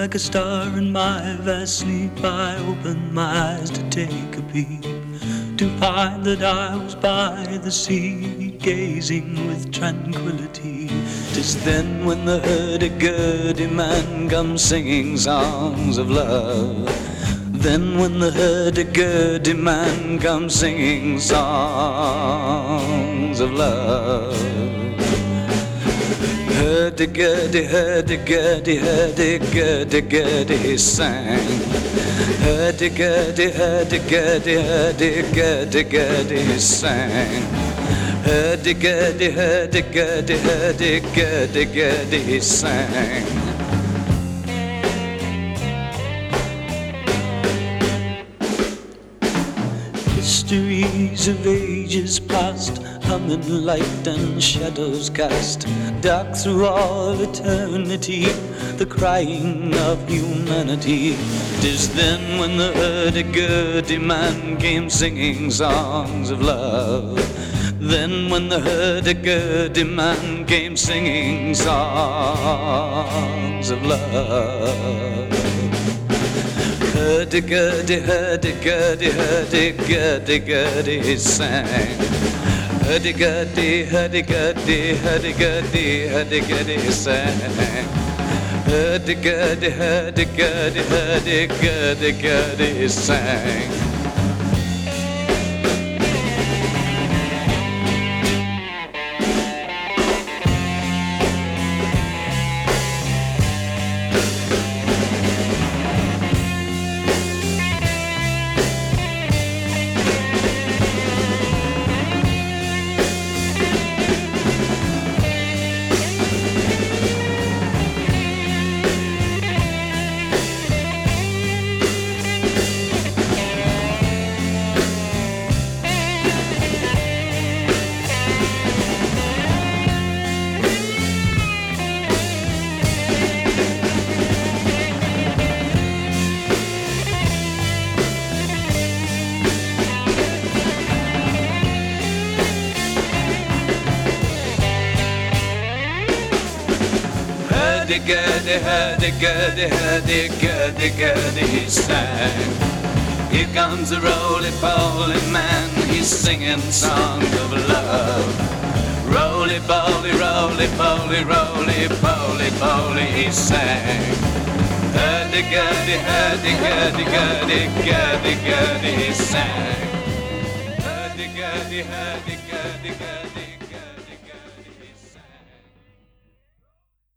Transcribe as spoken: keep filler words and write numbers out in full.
like a star in my vast sleep, I opened my eyes to take a peep, to find that I was by the sea, gazing with tranquility. 'Tis then when the hurdy-gurdy man comes singing songs of love. Then when the hurdy-gurdy man comes singing songs of love. Hurdy-gurdy, hurdy-gurdy, hurdy-gurdy-gurdy, he sang. Hurdy-gurdy, hurdy-gurdy, hurdy-gurdy-gurdy, he sang. Hurdy-gurdy, hurdy-gurdy, hurdy-gurdy-gurdy, he sang. Mysteries of ages past, humming light and shadows cast, dark through all eternity, the crying of humanity. 'Tis then when the hurdy-gurdy man came singing songs of love. Then when the hurdy-gurdy man came singing songs of love. Hurdy-gurdy, hurdy-gurdy, hurdy-gurdy-gurdy, he sang. Hurdy-gurdy, hurdy-gurdy, hurdy-gurdy, hurdy-gurdy, he sang. Hurdy-gurdy, hurdy-gurdy, hurdy-gurdy-gurdy, he sang. Hurdy-gurdy, hurdy-gurdy, hurdy-gurdy-gurdy, he sang. Here comes a roly-poly man, he's singing songs of love. Roly-poly, roly-poly, roly-poly-poly, he sang. Hurdy-gurdy, hurdy-gurdy, gurdy-gurdy-gurdy, he sang. Hurdy-gurdy, hurdy-gurdy-gurdy.